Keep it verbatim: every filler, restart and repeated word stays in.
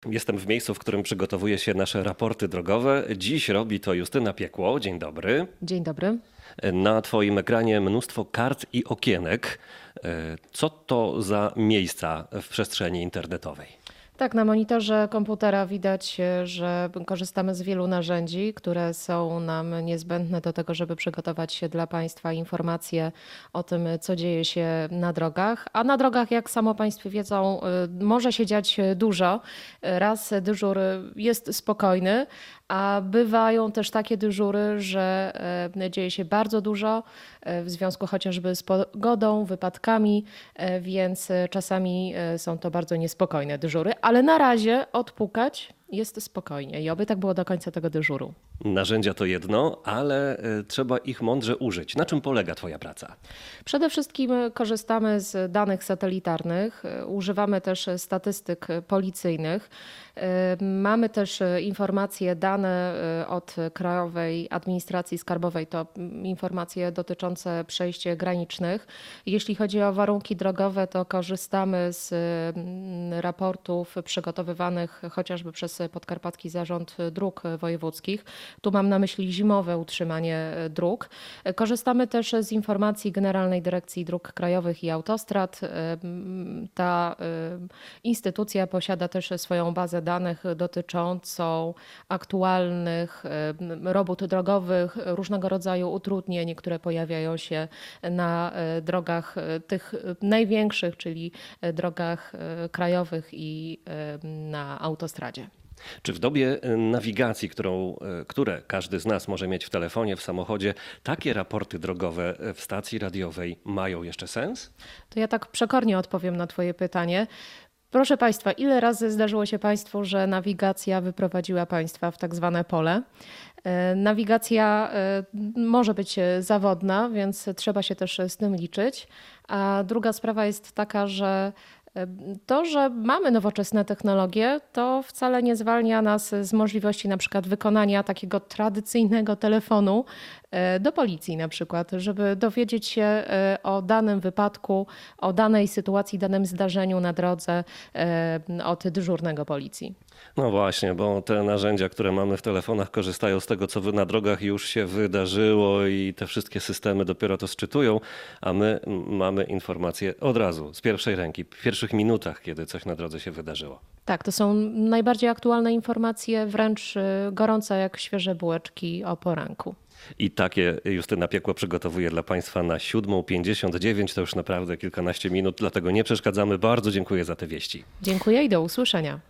Jestem w miejscu, w którym przygotowuje się nasze raporty drogowe. Dziś robi to Justyna Piekło. Dzień dobry. Dzień dobry. Na Twoim ekranie mnóstwo kart i okienek. Co to za miejsca w przestrzeni internetowej? Tak, na monitorze komputera widać, że korzystamy z wielu narzędzi, które są nam niezbędne do tego, żeby przygotować się dla Państwa informacje o tym, co dzieje się na drogach. A na drogach, jak samo Państwo wiedzą, może się dziać dużo. Raz dyżur jest spokojny, a bywają też takie dyżury, że dzieje się bardzo dużo w związku chociażby z pogodą, wypadkami, więc czasami są to bardzo niespokojne dyżury, ale na razie odpukać jest spokojnie i oby tak było do końca tego dyżuru. Narzędzia to jedno, ale trzeba ich mądrze użyć. Na czym polega Twoja praca? Przede wszystkim korzystamy z danych satelitarnych, używamy też statystyk policyjnych. Mamy też informacje, dane od Krajowej Administracji Skarbowej, to informacje dotyczące przejść granicznych. Jeśli chodzi o warunki drogowe, to korzystamy z raportów przygotowywanych chociażby przez Podkarpacki Zarząd Dróg Wojewódzkich. Tu mam na myśli zimowe utrzymanie dróg. Korzystamy też z informacji Generalnej Dyrekcji Dróg Krajowych i Autostrad. Ta instytucja posiada też swoją bazę danych dotyczącą aktualnych robót drogowych, różnego rodzaju utrudnień, które pojawiają się na drogach tych największych, czyli drogach krajowych i na autostradzie. Czy w dobie nawigacji, którą, które każdy z nas może mieć w telefonie, w samochodzie, takie raporty drogowe w stacji radiowej mają jeszcze sens? To ja tak przekornie odpowiem na Twoje pytanie. Proszę Państwa, ile razy zdarzyło się Państwu, że nawigacja wyprowadziła Państwa w tak zwane pole? Nawigacja może być zawodna, więc trzeba się też z tym liczyć. A druga sprawa jest taka, że to, że mamy nowoczesne technologie, to wcale nie zwalnia nas z możliwości na przykład wykonania takiego tradycyjnego telefonu do policji na przykład, żeby dowiedzieć się o danym wypadku, o danej sytuacji, danym zdarzeniu na drodze od dyżurnego policji. No właśnie, bo te narzędzia, które mamy w telefonach, korzystają z tego, co na drogach już się wydarzyło i te wszystkie systemy dopiero to sczytują, a my mamy informacje od razu, z pierwszej ręki, w pierwszych minutach, kiedy coś na drodze się wydarzyło. Tak, to są najbardziej aktualne informacje, wręcz gorące jak świeże bułeczki o poranku. I takie Justyna Piekło przygotowuje dla Państwa na siódmą pięćdziesiąt dziewięć. To już naprawdę kilkanaście minut, dlatego nie przeszkadzamy. Bardzo dziękuję za te wieści. Dziękuję i do usłyszenia.